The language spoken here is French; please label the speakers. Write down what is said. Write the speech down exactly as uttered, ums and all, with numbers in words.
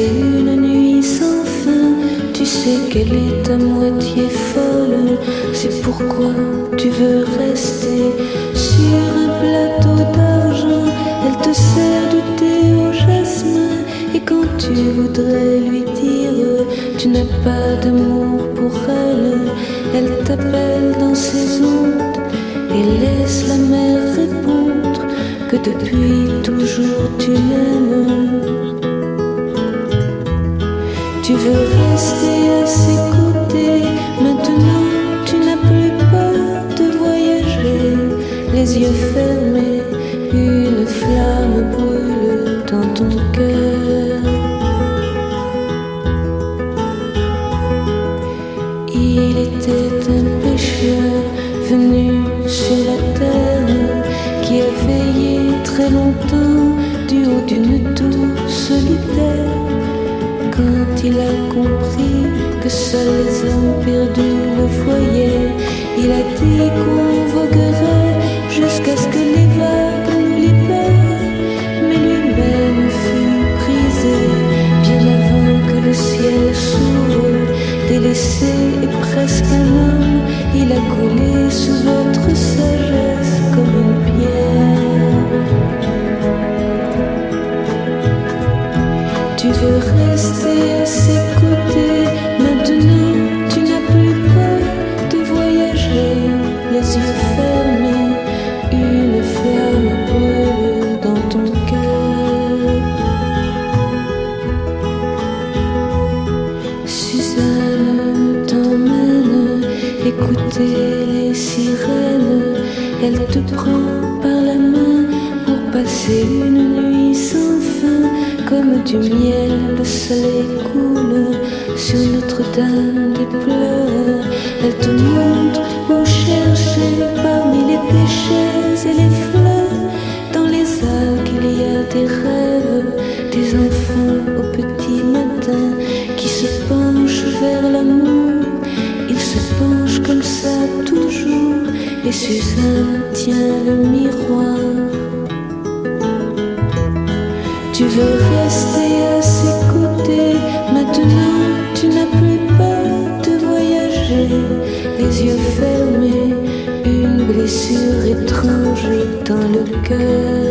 Speaker 1: passer une nuit sans fin. Tu sais qu'elle est à moitié folle, c'est pourquoi tu veux rester sur un plateau d'argent. Elle te sert du thé au jasmin, et quand tu voudrais lui dire tu n'as pas d'amour pour elle, elle t'appelle dans ses ondes et laisse la mer répondre que depuis toujours tu l'aimes. Tu veux rester à ses côtés, maintenant tu n'as plus peur de voyager. Les yeux fermés, une flamme brûle dans ton cœur. Il était un pêcheur venu sur la terre qui a veillé très longtemps du haut d'une tour solitaire. Quand il a compris que seuls les hommes perdus le voyaient, il a dit qu'on voguerait jusqu'à ce que les vagues nous libèrent. Mais lui-même fut brisé bien avant que le ciel s'ouvre. Délaissé et presque un homme, il a coulé sous votre sagesse comme une pierre. Tu veux rester à ses côtés, maintenant tu n'as plus peur de voyager. Les yeux fermés, une flamme brûle dans ton cœur. Suzanne t'emmène écouter les sirènes. Elle te prend par la main pour passer une nuit sans fin. Comme du miel, le soleil coule sur Notre-Dame des pleurs. Elle te montre où chercher parmi les déchets et les fleurs. Dans les algues, il y a des rêves, des enfants au petit matin qui se penchent vers l'amour. Ils se penchent comme ça toujours, et Suzanne tient le miroir. Tu veux rester à ses côtés, maintenant tu n'as plus peur de voyager. Les yeux fermés, une blessure étrange dans le cœur.